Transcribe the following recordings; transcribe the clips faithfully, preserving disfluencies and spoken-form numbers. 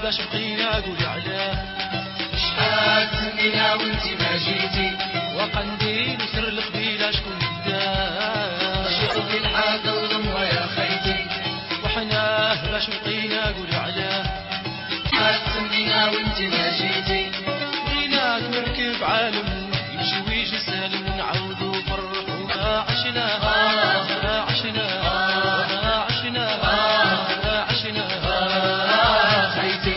باش بقينا قولي علاه. شحال تسنينا وانتي ما جيتي، وقنديل وسر القبيلة شكون داه. شوفي الحال ظلم ويا خيتي، وحناه باش بقينا قولي علاه. شحال تسنينا وانتي ما جيتي، بغينا نركب عالم يمشي ويجي سالم، نعاودو فرحو ما عشنا ما عشنا ما عشنا ما عشنا خيتي.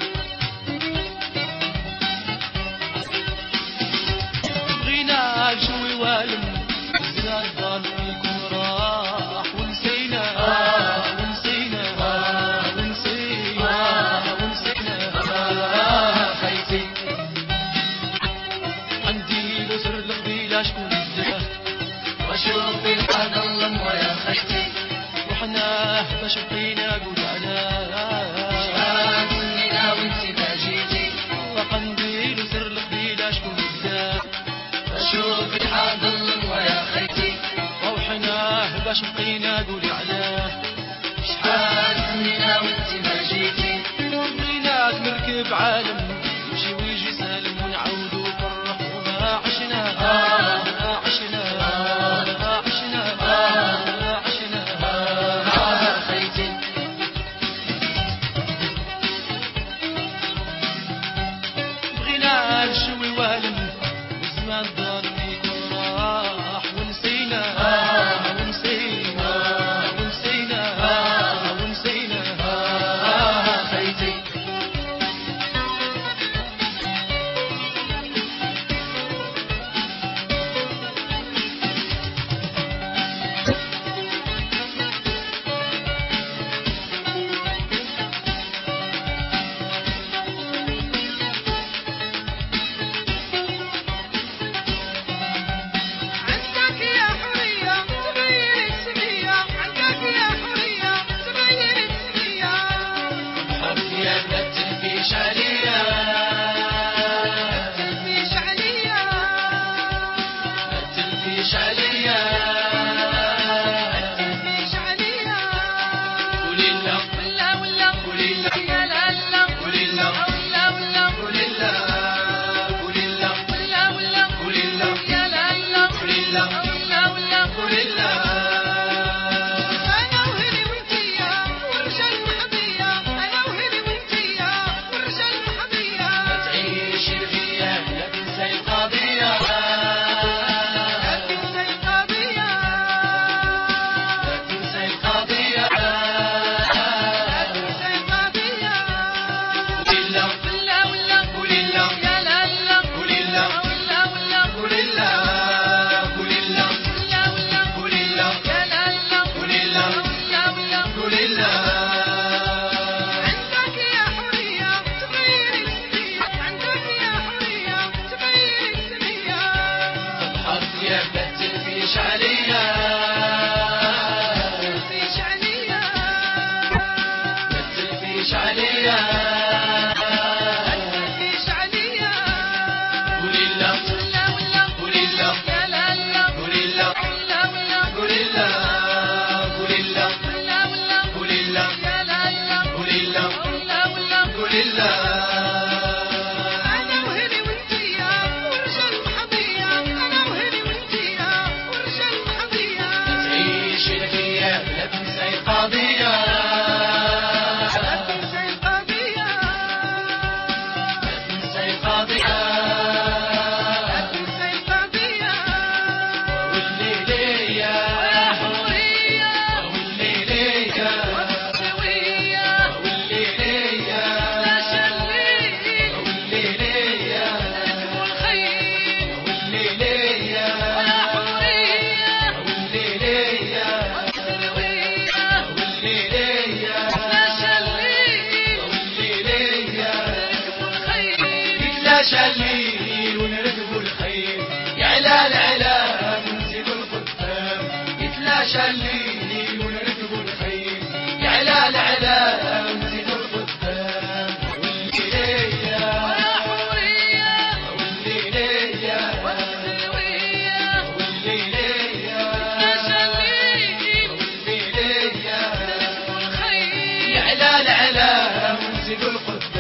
بغينا نشوي والم بغينا الظالم يكون راح، ونسينا ونسينا ونسينا ونسينا خيتي. قنديل وسر القبيلة شكون داه. وشوفي الحال ظلم ويا خيتي، وحناه باش بقينا قولي علاه. شحال تسنينا وانتي ما جيتي، وقنديل وسر القبيلة شكون داه. وشوفي الحال ظلم ويا خيتي، وحناه باش بقينا قولي علاه. شحال تسنينا وانتي ما جيتي، بغيناك نركب عالم يمشي ويجي سالم، ونعاودو فرح وما عشنا ما عشنا ما عشنا ما عشنا خيتي. بغينا نشوي والم والزمان ظالم يكون راح، ونسينا ونسينا ونسينا ونسينا خيتي. عندك يا حرية تغير السمية، عندك يا حرية تغير السمية. حب يا ما تلفيش عليا، تلفيش عليا، ما تلفيش عليا، تلفيش عليا. قولي لا ولا ولا قولي لا يا لا لا قولي لا ولا ولا قولي لا قولي لا ولا ولا قولي لا يا لا لا قولي لا ولا ولا قولي لا. أنا وهني وانتيا ورجال محمية، أنا وهني وانتيا ورجال محمية. ما تعيشي فيا لا تنسي القضية، لا تنسى القضية، لا تنسي القضية. لا تنسى القضية. قولي لا ولا ولا قولي لا يا لا لا قولي لا ولا ولا قولي لا قولي لا ولا ولا قولي لا يا لا لا قولي لا ولا ولا. قولي لا. عندك يا حرية تغير السمية، عندك يا حرية تغير السمية. الحظ يا ما تلفيش عليا، تلفيش عليا، ما تلفيش عليا. تلفيش عليا. قولي لا ولا ولا قولي لا يا لا لا قولي لا ولا ولا قولي لا قولي لا ولا ولا قولي لا يا لا لا قولي لا ولا ولا. قولي لا. أنا وهني وانتيا ورجال محمية، أنا وهني وانتيا ورجال محمية. تعيشي فيا لا تنسي القضية، لا تنسى القضية، لا تنسي القضية. لا تنسى القضية. واللي ليا ويا حرية واللي ليا والسوية واللي ليا لا شليل واللي ليا والخير. واللي ليا ويا حرية واللي ليا والسوية واللي ليا لا شليل واللي ليا. والخير. نتلاشى الليل ونركبوا الخيل، يا علال علام نزيدوا القدام. نتلاشى الليل ونركبوا الخيل، يا علال علام نزيدوا القدام. واللي ليا ويا حرية واللي ليا والسوية واللي ليا لا شليل واللي ليا. والخير. يا علال علام نزيدوا القدام.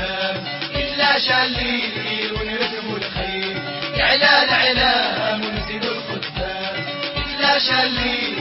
الليل ونركبوا الخيل، يعلى العلام ونزيدوا الخدام، يتلاشى الليل